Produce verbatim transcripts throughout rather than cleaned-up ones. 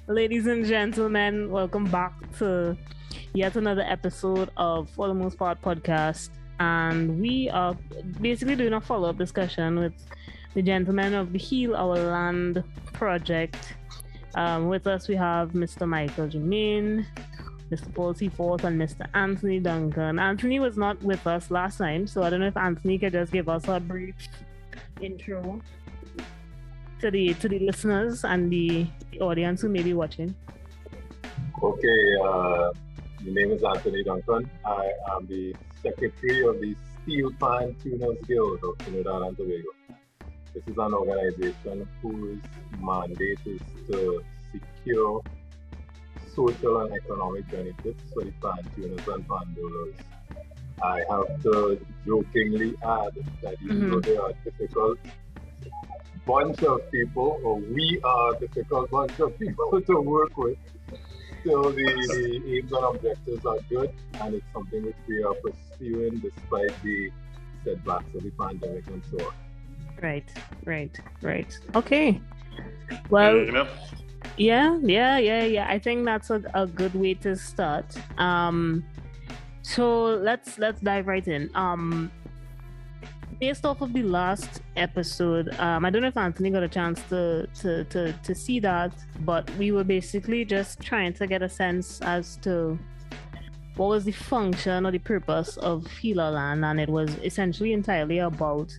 Ladies and gentlemen, welcome back to yet another episode of For the Most Part podcast. And we are basically doing a follow-up discussion with the gentlemen of the Heal Our Land project. Um, with us, we have Mister Michael Jermaine, Mister Paul Seaforth, and Mister Anthony Duncan. Anthony was not with us last time, so I don't know if Anthony could just give us a brief intro to the to the listeners and the, the audience who may be watching. Okay, uh, my name is Anthony Duncan. I am the secretary of the Steel Pan Tuners Guild of Trinidad and Tobago. This is an organization whose mandate is to secure social and economic benefits for the pan tuners and pan bowlers. I have to jokingly add that even mm-hmm. though they are difficult bunch of people, or we are a difficult bunch of people to work with, still the, the aims and objectives are good, and it's something which we are pursuing despite the setbacks of the pandemic and so on. Right, right, right. Okay. Well, you know? yeah, yeah, yeah, yeah. I think that's a, a good way to start. Um, so let's let's dive right in. Um, based off of the last episode, um, I don't know if Anthony got a chance to, to, to, to see that, but we were basically just trying to get a sense as to what was the function or the purpose of Heal Our Land, and it was essentially entirely about,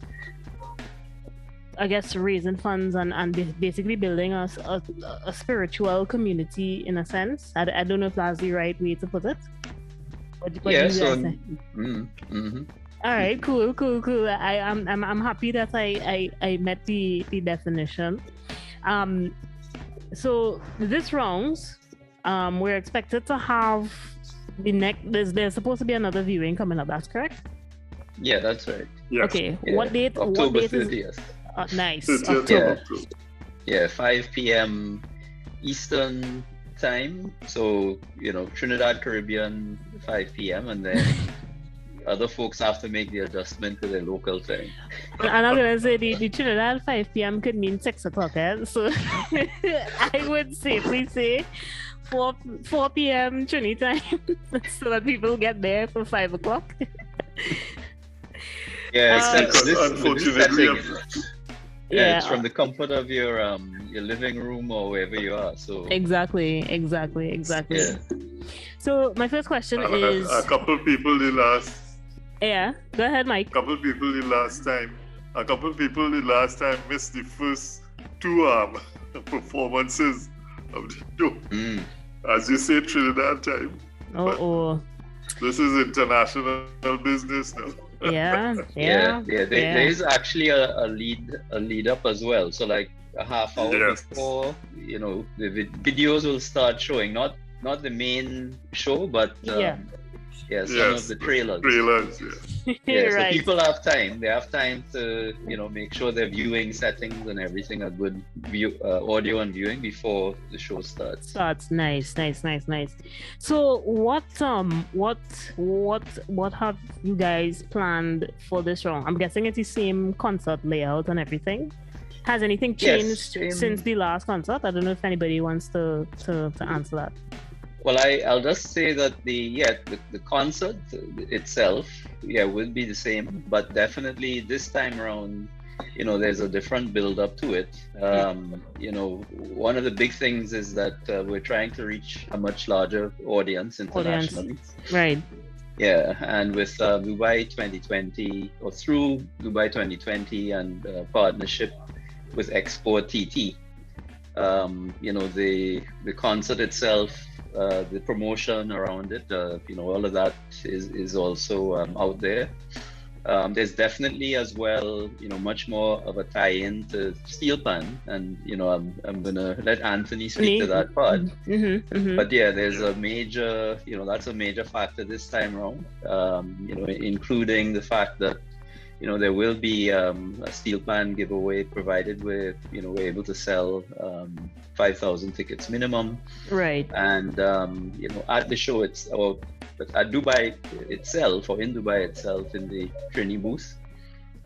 I guess, raising funds and, and basically building a, a, a spiritual community in a sense. I, I don't know if that's the right way to put it. What, what yeah, do you so... guys say? Mm, mm-hmm. All right, cool, cool, cool. I, I'm, I'm, I'm happy that I, I, I met the, the definition. Um, so this rounds, um, we're expected to have the next. There's, there's supposed to be another viewing coming up. That's correct. Yeah, that's right. Yes. Okay. Yeah. What date? October what date thirtieth. is? Uh, nice. thirtieth October. of October. Yeah, five p.m. Eastern time. So you know, Trinidad Caribbean, five p.m. and then. Other folks have to make the adjustment to their local time. And I'm gonna say the, the Trinidad five p.m. could mean six o'clock, eh? So I would safely say four four p.m. Trini time, so that people get there for five o'clock. Yeah, Um, except this, unfortunately, this setting, we yeah, Yeah. it's from the comfort of your um your living room or wherever you are. So Exactly, exactly, exactly. yeah. So my first question have, is, a, a couple people the last yeah, go ahead, Mike. couple people the last time a couple people the last time missed the first two um performances of the show. Mm. As you say, Trinidad time. Oh, oh, This is international business now. yeah, Yeah, yeah, yeah. There, yeah. there is actually a, a lead a lead up as well. So like a half hour Yes. before, you know, the vid- videos will start showing. Not not the main show, but um, Yeah. yeah, some Yes, of the trailers. Trailers, yeah. Yeah, so right. people have time. They have time to, you know, make sure their viewing settings and everything are good, view, uh, audio and viewing before the show starts. Starts nice, nice, nice, nice. So, what um, what what what have you guys planned for this round? I'm guessing it's the same concert layout and everything. Has anything Yes, changed same. since the last concert? I don't know if anybody wants to to, to answer that. Well, I, I'll just say that the yeah the, the concert itself yeah will be the same, but definitely this time around, you know, there's a different build up to it. Um, you know, one of the big things is that uh, we're trying to reach a much larger audience internationally. Right. Yeah, and with uh, Dubai twenty twenty, or through Dubai twenty twenty and uh, partnership with Export T T, um, you know, the the concert itself, uh, the promotion around it, uh, you know, all of that is is also um, out there. Um, there's definitely as well, you know, much more of a tie-in to Steel Pan, and you know, I'm I'm gonna let Anthony speak to that part. Mm-hmm, mm-hmm. But yeah, there's a major, you know, that's a major factor this time around. Um, you know, including the fact that, you know, there will be um, a Steel Pan giveaway provided with, you know, we're able to sell um, five thousand tickets minimum. Right. And um, you know, at the show it's or but at Dubai itself, or in Dubai itself, in the Trini booth,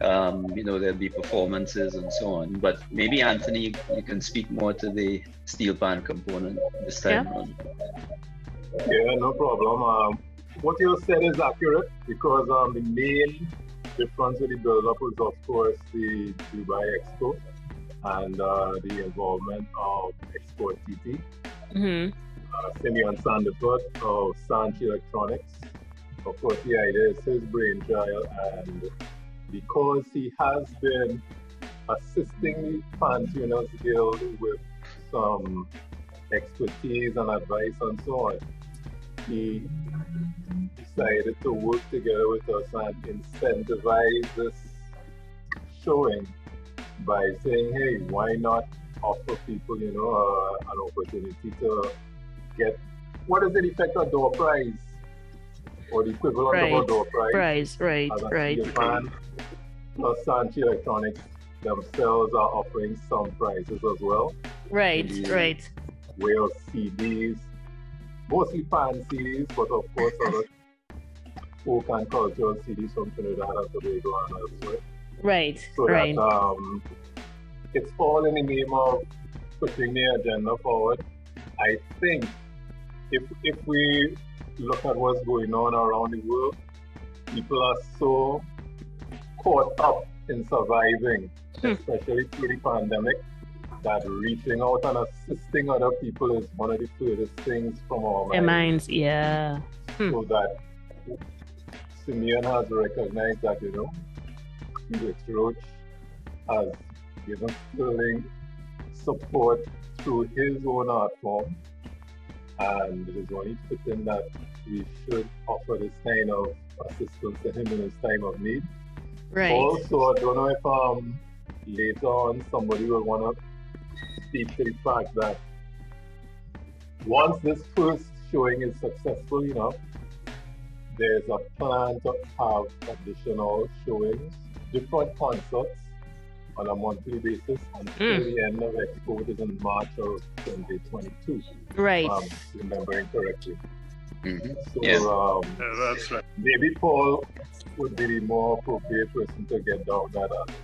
Um, you know, there'll be performances and so on. But maybe Anthony, you can speak more to the steel pan component this time Yeah. around. Yeah, no problem. Um, what you said is accurate because um, the main difference with the build-up was, of course, the Dubai Expo and uh, the involvement of Export T T. Mm-hmm. Uh, Simeon Sandiford of Sanchi Electronics. Of course, the idea is his brainchild, and because he has been assisting the Fan Tuners Guild with some expertise and advice and so on, he decided to work together with us and incentivize this showing by saying, hey, why not offer people, you know, uh, an opportunity to get, what is in effect a door prize or the equivalent Right. of a door prize. Prize, right, As a right. steel fan. Plus Sanchi Electronics themselves are offering some prizes as well. Right, Yeah. right. Whale C Ds, mostly fan C Ds, but of course other folk and cultural C Ds from Trinidad and Tobago and elsewhere. Right, So right. that um, it's all in the name of pushing the agenda forward. I think if if we look at what's going on around the world, people are so caught up in surviving, Hmm. especially through the pandemic, that reaching out and assisting other people is one of the furthest things from our Their minds. minds, yeah. So that Simeon has recognized that, you know, Felix Roach has given Sterling support through his own art form, and it is only fitting that we should offer this kind of assistance to him in his time of need. Right. Also, I don't know if um later on somebody will want to speak to the fact that once this first showing is successful enough, there's a plan to have additional showings, different concerts on a monthly basis until Mm. the end of Expo, which is in March of twenty twenty-two, Right. um, remembering correctly. Mhm. So Yeah. um, Yeah, that's right. maybe Paul would be the more appropriate person to get down that alley.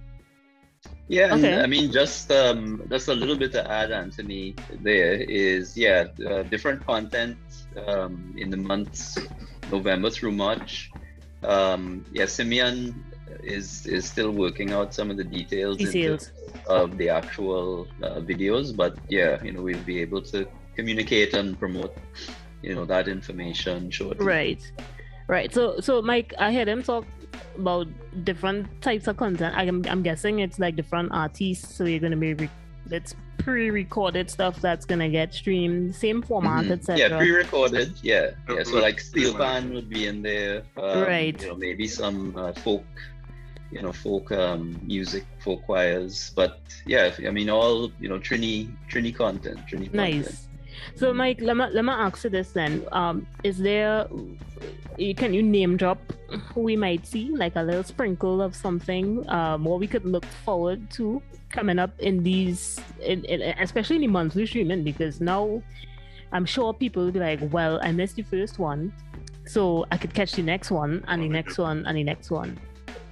Yeah, and Okay. I mean, just um, just a little bit to add, Anthony. There is, yeah, uh, different content um, in the months November through March. Um, yeah, Simeon is is still working out some of the details into- Details. of the actual uh, videos, but yeah, you know, we'll be able to communicate and promote, you know, that information shortly. Right. Right. So so Mike, I heard him talk about different types of content. I'm I'm guessing it's like different artists. So you're gonna be re- it's pre-recorded stuff that's gonna get streamed, same format, Mhm. et cetera. Yeah, pre-recorded. Yeah, yeah. So Right. like Steel Pan would be in there. Um, Right. You know, maybe some uh, folk, you know, folk um, music, folk choirs. But yeah, I mean, all you know, Trini, Trini content, Trini content. Nice. So Mike, let me let me ask you this then. Um, is there you can you name drop who we might see, like a little sprinkle of something, um, what we could look forward to coming up in these, in, in, especially in the monthly streaming, because now I'm sure people will be like, well, I missed the first one, so I could catch the next one and the next one and the next one.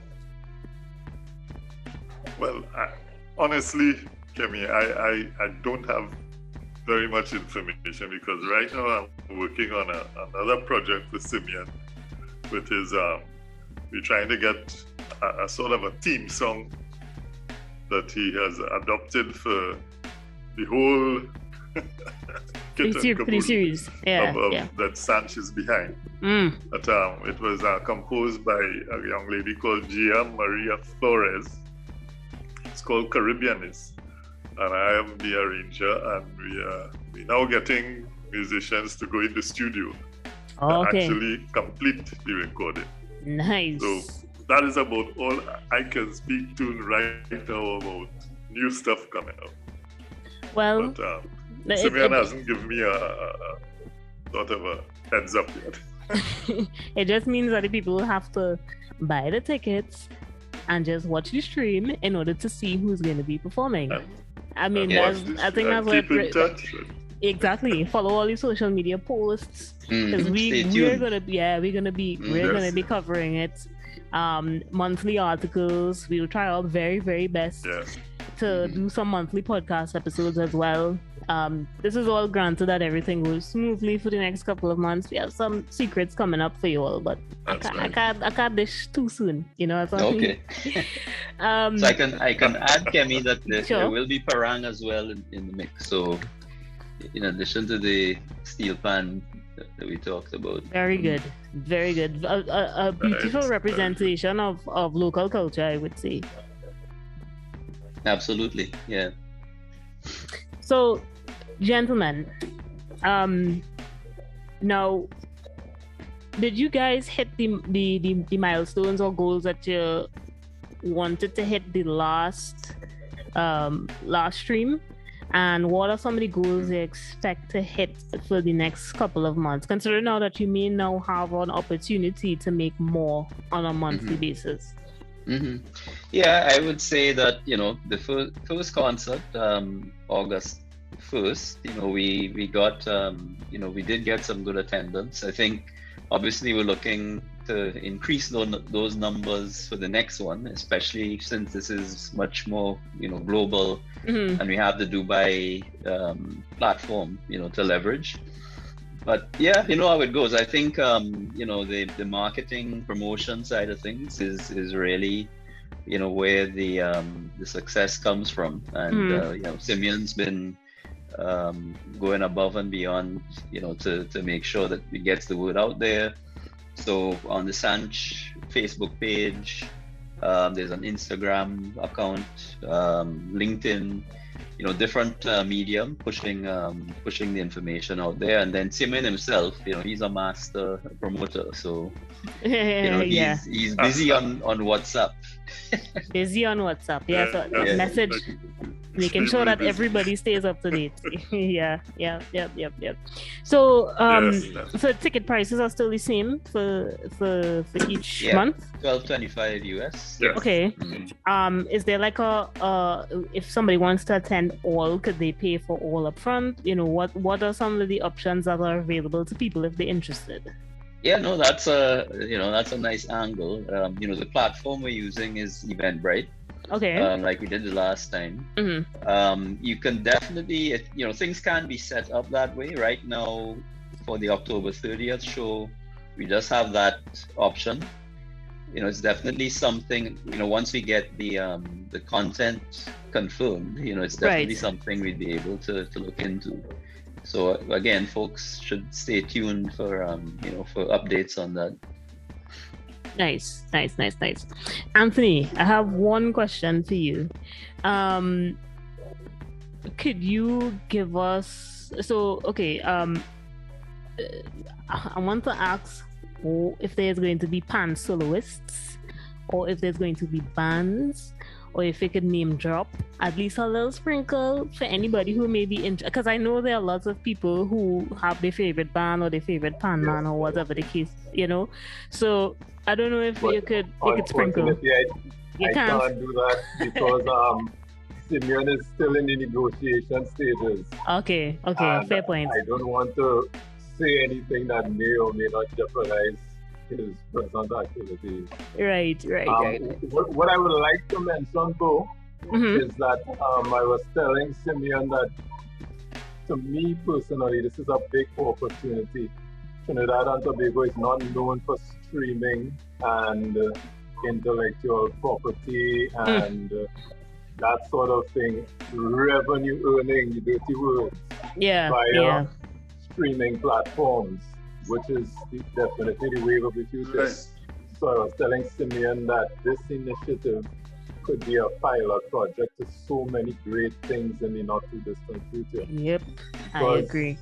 Well, I, honestly, Kemi, I, I, I don't have very much information because right now I'm working on a, another project with Simeon, with his, um, we're trying to get a, a sort of a theme song that he has adopted for the whole For kit the, and ser- for the caboodle series. Yeah, of, of yeah. that Sanch is behind. Mm, But um, it was uh, composed by a young lady called Gia Maria Flores. It's called Caribbeanis, and I am the arranger. And we are we now getting musicians to go in the studio oh, to okay. actually complete the recording. Nice. So that is about all I can speak to right now about new stuff coming up. Well, But um, it- Simeon it- hasn't given me a, a, a sort of a heads up yet. it just means that the people have to buy the tickets and just watch the stream in order to see who's going to be performing. And- I mean, and that's, watch this I think and that's what keep in it- touch. exactly. Follow all the social media posts because Mhm. we Stay we're tuned. gonna be yeah we're gonna be Mm, we're yes. gonna be covering it um, monthly articles. We'll try our very, very best Yes. to Mhm. do some monthly podcast episodes as well. Um, this is all granted that everything goes smoothly for the next couple of months. We have some secrets coming up for you all, but I That's can't, I right. can't, I can't dish too soon. You know what I mean? Okay. Um, So I can I can add, Kemi, that there, Sure. there will be parang as well in, in the mix. So in addition to the steel pan that, that we talked about. Very good, very good. A, a, a beautiful Right. representation of, of local culture, I would say. Absolutely. Yeah. So, gentlemen, um, now, did you guys hit the, the the the milestones or goals that you wanted to hit the last um last stream? And what are some of the goals you expect to hit for the next couple of months? Considering now that you may now have an opportunity to make more on a monthly Mhm. basis. hmm Yeah, I would say that, you know, the first, first concert, um, August first, you know, we, we got, um, you know, we did get some good attendance. I think obviously we're looking to increase those, those numbers for the next one, especially since this is much more, you know, global, Mhm. and we have the Dubai um, platform, you know, to leverage. But yeah, you know how it goes. I think um, you know the the marketing promotion side of things is is really, you know, where the um, the success comes from. And Mm. uh, you know, Simeon's been um, going above and beyond, you know, to to make sure that it gets the word out there. So on the Sanch Facebook page, um, there's an Instagram account, um, LinkedIn, you know, different uh, medium pushing um, pushing the information out there. And then Simeon himself, you know, he's a master promoter, so you know he's yeah, he's busy on on WhatsApp. busy on WhatsApp. Yeah, so Yeah. message, making sure that Extremely busy. everybody stays up to date. yeah, yeah, yep, yep, yep. So, um, Yes, yes. so ticket prices are still the same for for for each Yeah. month. twelve twenty-five U S. Yes. Okay. Mhm. Um, is there like a uh, if somebody wants to attend all, could they pay for all up front? You know, what what are some of the options that are available to people if they're interested? Yeah, no, that's a you know that's a nice angle. Um, you know, the platform we're using is Eventbrite, Okay. um, like we did the last time. Mhm. Um, you can definitely, it- you know, things can be set up that way. Right now, for the October thirtieth show, we just have that option. You know, it's definitely something, you know, once we get the um, the content confirmed, you know, it's definitely Right. something we'd be able to, to look into. So again, folks should stay tuned for, um, you know, for updates on that. Nice, nice, nice, nice. Anthony, I have one question for you. Um, could you give us so okay? Um, uh, I want to ask if there's going to be pan soloists, or if there's going to be bands, or if you could name drop at least a little sprinkle for anybody who may be interested. Because I know there are lots of people who have their favorite band or their favorite pan man or whatever the case, you know. So I don't know if But you could you could sprinkle. Unfortunately, I, You I can't. can't do that because um, Simeon is still in the negotiation stages. Okay, okay, And fair point. I don't want to say anything that may or may not jeopardize his present activities. Right, right, Um, right. what, what I would like to mention though Mhm. is that um, I was telling Simeon that to me personally, this is a big opportunity. Trinidad and Tobago is not known for streaming and uh, intellectual property and uh, that sort of thing, revenue earning, dirty words, Yeah, via yeah. streaming platforms, which is the, definitely the wave of the future. Right. So I was telling Simeon that this initiative could be a pilot project to so many great things in the not too distant future. Yep, I Because agree.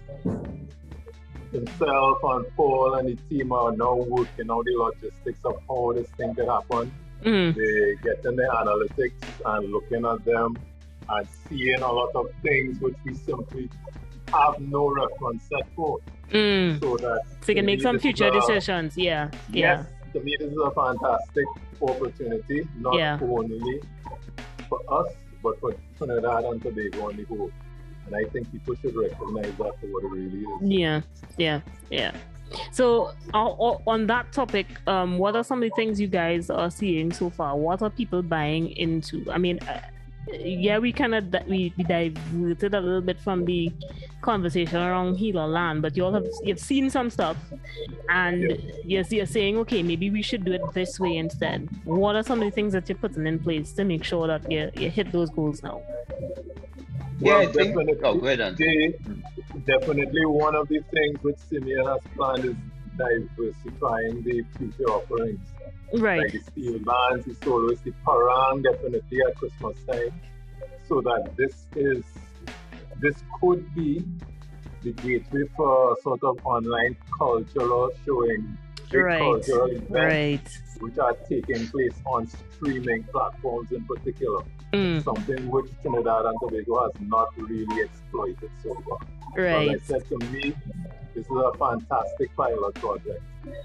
Himself and Paul and the team are now working out the logistics of how this thing could happen. Mm, They getting the analytics and looking at them and seeing a lot of things which we simply have no reference set for. mm. So that So you can to make me, some this future is a- decisions. Yeah, Yes, yeah. to me this is a fantastic opportunity, not Yeah. only for us, but for Trinidad and Tobago on the whole. And I think people should recognize that for what it really is. Yeah, yeah, yeah. So uh, on that topic, um, what are some of the things you guys are seeing so far? What are people buying into? I mean, uh, yeah, we kind of we, we diverted a little bit from the conversation around Heal or Land, but you all have you've seen some stuff, and Yeah. yes, you're saying, okay, maybe we should do it this way instead. What are some of the things that you're putting in place to make sure that you you hit those goals now? Yeah, Well, I think. definitely, Oh, go ahead, Anthony. they, definitely one of the things which Simeon has planned is diversifying the future offerings. Right. Like the steel bands, the solos, the parang, definitely at Christmas time. So that this is, this could be the gateway for sort of online cultural showing, big Right. cultural events, Right. which are taking place on streaming platforms in particular. Mm, Something which Trinidad and Tobago has not really exploited so far. So as I right. said, to me, this is a fantastic pilot project.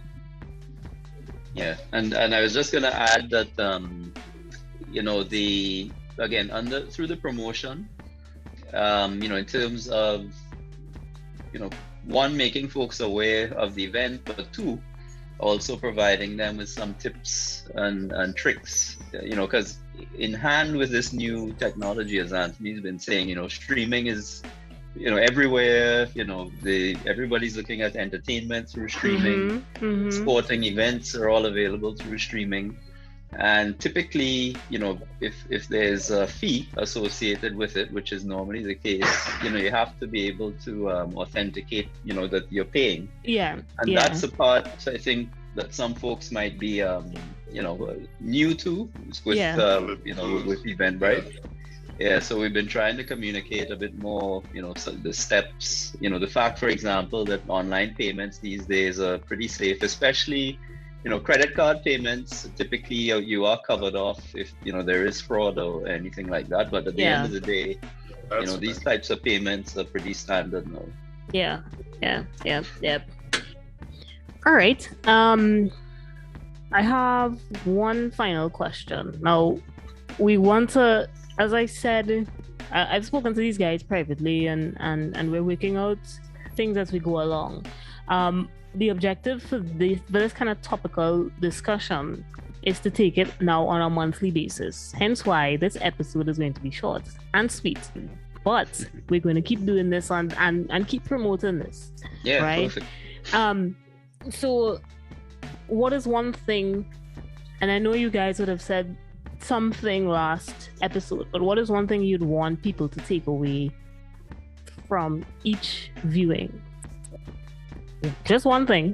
Yeah, and and I was just gonna add that um, you know, the again under through the promotion, um, you know, in terms of, you know, one, making folks aware of the event, but two, also providing them with some tips and, and tricks, you know, because in hand with this new technology, as Anthony's been saying, you know, streaming is, you know, everywhere, you know, the everybody's looking at entertainment through streaming. Mhm, mhm. Sporting events are all available through streaming. And typically, you know, if if there's a fee associated with it, which is normally the case, you know, you have to be able to um, authenticate, you know, that you're paying. Yeah. And yeah. that's the part I think that some folks might be, um, you know, new to with, Yeah. uh, you know, with, with Eventbrite. Yeah, so we've been trying to communicate a bit more, you know, so the steps, you know, the fact, for example, that online payments these days are pretty safe, especially, you know, credit card payments. Typically, you, you are covered off if, you know, there is fraud or anything like that. But at the Yeah. end of the day, That's you know, these types of payments are pretty standard now. Yeah, yeah, yeah, yep. All right. Um, I have one final question. Now, we want to, as I said, I, I've spoken to these guys privately, and and and we're working out things as we go along. Um, the objective for this, for this kind of topical discussion is to take it now on a monthly basis. Hence why this episode is going to be short and sweet. But we're going to keep doing this and, and, and keep promoting this. Yeah, Right. perfect. Um, so what is one thing, and I know you guys would have said something last episode, but what is one thing you'd want people to take away from each viewing? Just one thing.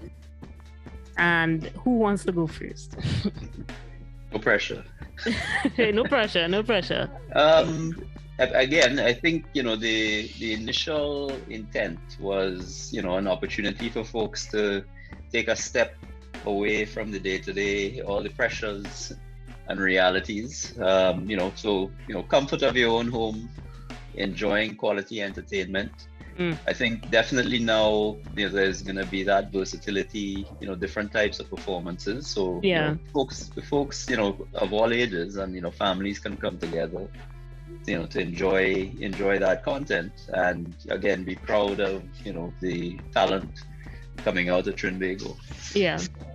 And who wants to go first? No pressure. No pressure, no pressure. Um, a- again, I think, you know, the the initial intent was, you know, an opportunity for folks to take a step away from the day-to-day, all the pressures and realities. Um, you know, so, you know, comfort of your own home, enjoying quality entertainment. Mm. I think definitely now, you know, there's going to be that versatility, you know, different types of performances. So, you Yeah. know, folks, folks, you know, of all ages and, you know, families can come together, you know, to enjoy enjoy that content and again be proud of, you know, the talent coming out of Trinbago. Yeah.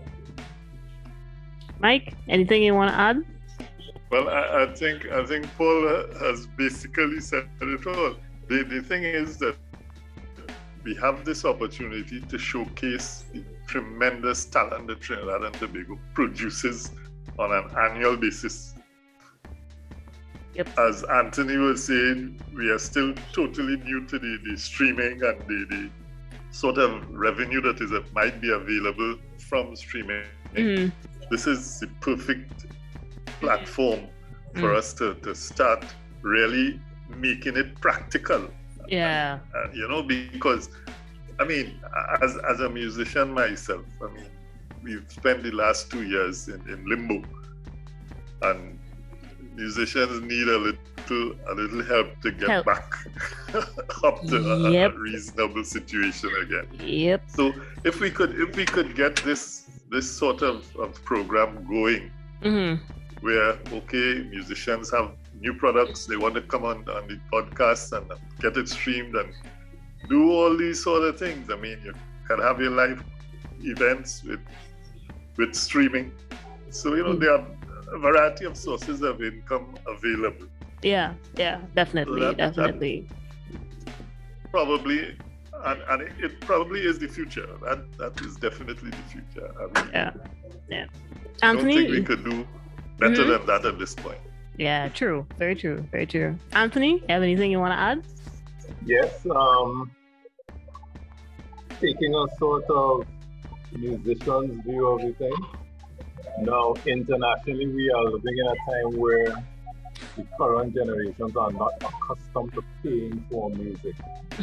Mike, anything you want to add? Well, I, I think I think Paul uh, has basically said it all. The the thing is that we have this opportunity to showcase the tremendous talent that Trinidad and Tobago produces on an annual basis. Yep. As Anthony was saying, we are still totally new to the, the streaming and the, the sort of revenue that is might be available from streaming. Mm. This is the perfect platform for Mm. us to, to start really making it practical. Yeah. Uh, you know, because I mean, as as a musician myself, I mean, we've spent the last two years in, in limbo, and musicians need a little a little help to get Help. back up to a- Yep. a, reasonable situation again. Yep. So if we could if we could get this this sort of, of program going, Mm-hmm. where okay, musicians have new products, they want to come on, on the podcast and get it streamed and do all these sort of things. I mean, you can have your live events with with streaming. So, you know, mm. there are a variety of sources of income available. Yeah, yeah, definitely, so that, definitely. That probably, and, and it, it probably is the future. That That is definitely the future. I mean, yeah, yeah. I Anthony, don't think we could do better mm-hmm. than that at this point. Yeah, true. Very true. Very true. Anthony, you have anything you want to add? Yes. Um, taking a sort of musician's view of the thing. Now, internationally, we are living in a time where the current generations are not accustomed to paying for music.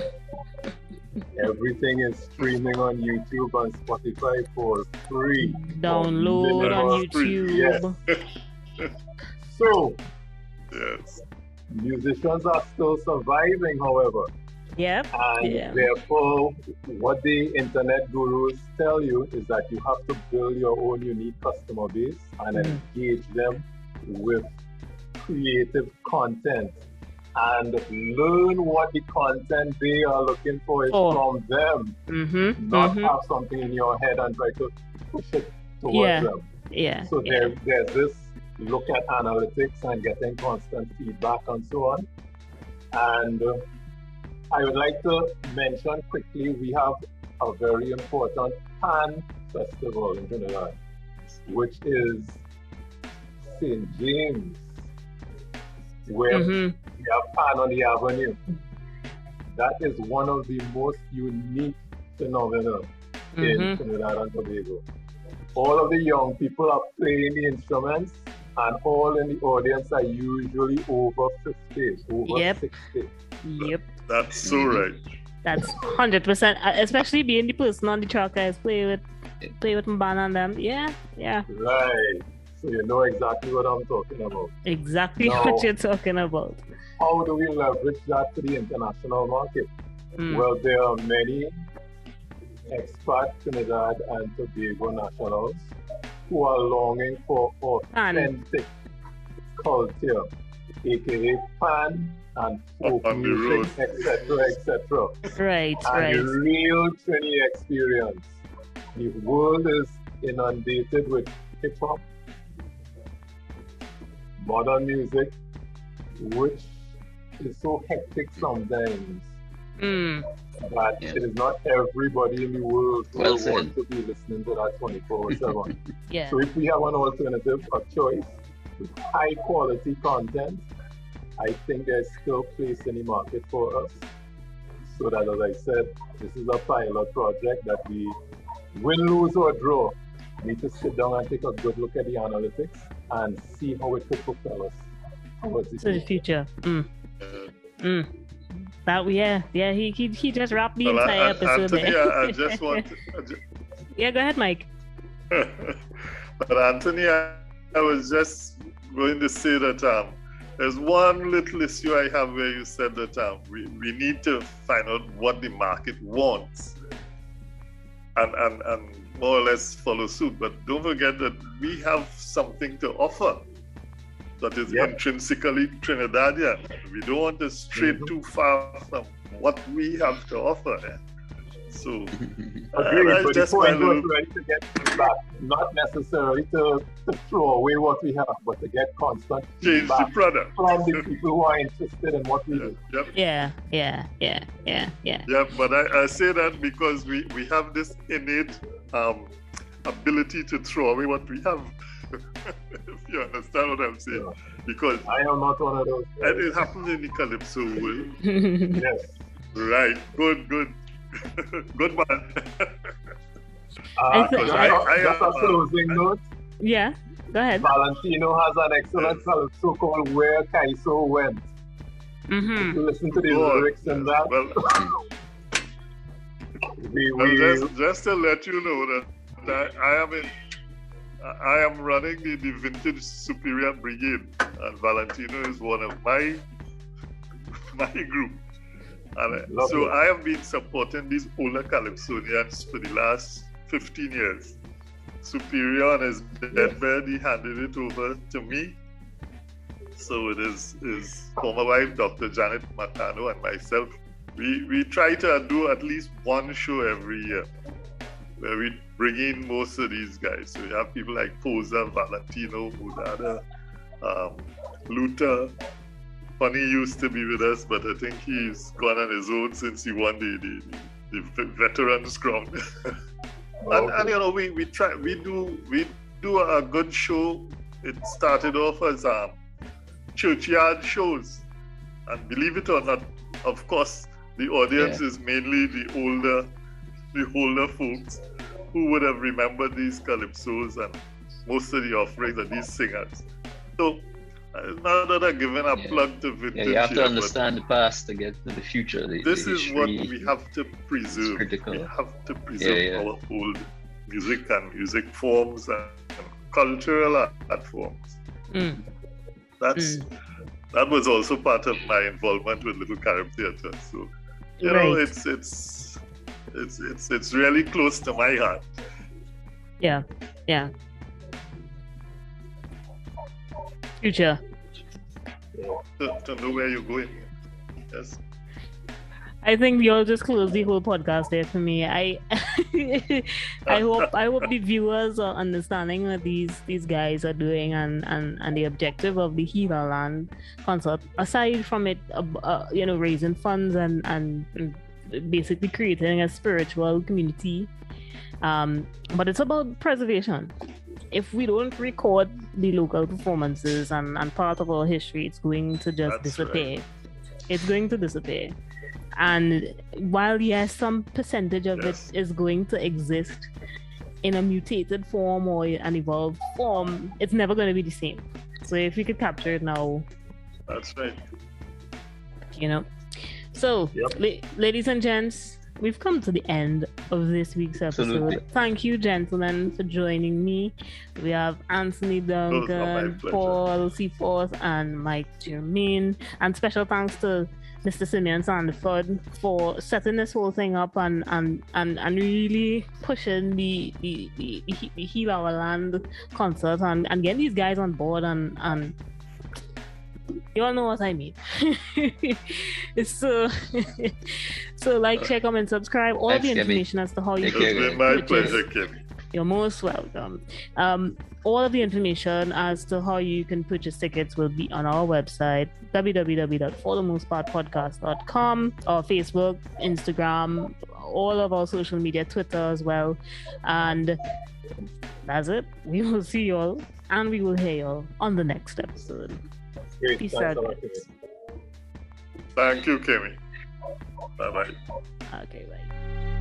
Everything is streaming on YouTube and Spotify for free. Download on YouTube. Yes. So, yes. musicians are still surviving, however. Yep. And yeah. therefore, what the internet gurus tell you is that you have to build your own unique customer base and mm. engage them with creative content and learn what the content they are looking for is oh. from them. Mm-hmm. Not mm-hmm. have something in your head and try to push it towards yeah. them. Yeah. So yeah. There, there's this look at analytics and getting constant feedback and so on. And uh, I would like to mention quickly, we have a very important Pan festival in Trinidad, which is Saint James, where mm-hmm. we have Pan on the Avenue. That is one of the most unique phenomena mm-hmm. in Trinidad and Tobago. All of the young people are playing the instruments, and all in the audience are usually over fifty, over yep. sixty. Yep. That's so right. That's one hundred percent. Especially being the person on the track guys play with play with Mbana and them. Yeah, yeah. Right. So you know exactly what I'm talking about. Exactly now, what you're talking about. How do we leverage that to the international market? Mm. Well, there are many expat Trinidad and Tobago nationals who are longing for authentic culture, aka Pan and folk music, et cetera, et cetera. Right, and right. the real Trini experience. The world is inundated with hip hop, modern music, which is so hectic sometimes mm. that yeah. it is not everybody in the world who well will want to be listening to that twenty-four seven. yeah. So if we have an alternative, a choice with high quality content, I think there's still place in the market for us. So that, as I said, this is a pilot project that we win, lose or draw, need to sit down and take a good look at the analytics and see how it could propel us towards the to the future. Mm. Mm. That yeah, yeah. He he, he just wrapped the well, entire I, I, episode Anthony, there. I, I just want. To, I just... Yeah, go ahead, Mike. But Anthony, I, I was just going to say that um, there's one little issue I have where you said that um, we, we need to find out what the market wants and, and, and more or less follow suit. But don't forget that we have something to offer that is yep. intrinsically Trinidadian. We don't want to stray mm-hmm. too far from what we have to offer. Eh? So, Agreed, uh, but just the point little... was ready to get feedback, not necessarily to, to throw away what we have, but to get constant change feedback the product from the people who are interested in what we yeah. do. Yep. Yeah, yeah, yeah, yeah, yeah. Yeah, but I, I say that because we, we have this innate um, ability to throw away what we have. If you understand what I'm saying. Yeah. Because I am not one of those guys. And it happened in the Calypso world. Yes. Right. Good, good. Good man. uh, th- just I, a, I, just a uh, closing uh, note. Yeah, go ahead. Valentino has an excellent yes. calypso called Where Kaiso Went. Mm-hmm. If you listen to the oh, lyrics in that, well, we, well we, just, just to let you know that, that I am in I am running the, the Vintage Superior Brigade, and Valentino is one of my my group. And uh, so I have been supporting these older Calypsonians for the last fifteen years. Superior on his deathbed, he handed it over to me. So it is his former wife, Doctor Janet Matano, and myself. We we try to do at least one show every year. where we bring in most of these guys. So we have people like Posa, Valentino, Mudada, um, Luther. Funny used to be with us, but I think he's gone on his own since he won the, the, the veterans crown. and, Okay. and you know, we, we try we do we do a good show. It started off as um, churchyard shows, and believe it or not, of course, the audience Yeah. is mainly the older, the older folks who would have remembered these calypsos and most of the offerings of these singers. So, uh, now that I'm giving a Yeah. plug to vintage, Yeah, you have to here, understand the past to get to the future. The, but this the is what history we have to preserve. critical. We have to preserve Yeah, yeah. our old music and music forms and, and cultural art forms. Mm. That's Mm. that was also part of my involvement with Little Carib Theatre. So you know, Right. it's it's it's it's it's really close to my heart. Yeah, yeah. Future. To, to know where you're going. Yes. I think we all just closed the whole podcast there for me. I I hope I hope the viewers are understanding what these these guys are doing and and, and the objective of the Gila Land concert. Aside from it, uh, uh, you know, raising funds and and basically creating a spiritual community. Um, but it's about preservation. If we don't record the local performances and, and part of our history, it's going to just That's disappear. right. It's going to disappear. And while yes, some percentage of Yes. it is going to exist in a mutated form or an evolved form, it's never going to be the same. So if we could capture it now, That's right. you know. So, Yep. la- ladies and gents, we've come to the end of this week's episode. Absolutely. Thank you, gentlemen, for joining me. We have Anthony was my Duncan, pleasure. Paul Seaforth, and Mike Jermaine. And special thanks to Mister Simeon Sandiford for setting this whole thing up and and, and, and really pushing the the, the, the, the Heal Our Land concert and, and getting these guys on board and, and you all know what I mean. so, so like, share, comment, subscribe. All Thanks, the Kemi. information as to how you Take It's care, been guys. my Which is- pleasure, Kim. You're most welcome. Um, all of the information as to how you can purchase tickets will be on our website, w w w dot for the most part podcast dot com, or Facebook, Instagram, all of our social media, Twitter as well. And that's it. We will see you all and we will hear you all on the next episode. Great. Peace Thanks out, a lot. guys. Thank you, Kimmy. Bye bye. Okay, bye.